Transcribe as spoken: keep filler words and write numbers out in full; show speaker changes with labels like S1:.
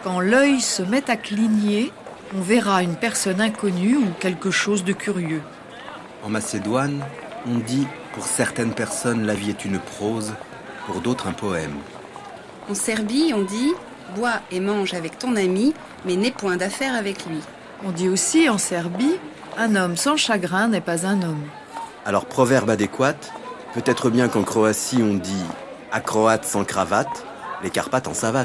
S1: Quand l'œil se met à cligner, on verra une personne inconnue ou quelque chose de curieux.
S2: En Macédoine, on dit « pour certaines personnes, la vie est une prose, pour d'autres un poème ».
S3: En Serbie, on dit « bois et mange avec ton ami, mais n'aie point d'affaire avec lui ».
S1: On dit aussi en Serbie « un homme sans chagrin n'est pas un homme ».
S2: Alors, proverbe adéquat, peut-être bien qu'en Croatie, on dit « à croate sans cravate, les Carpates en savate ».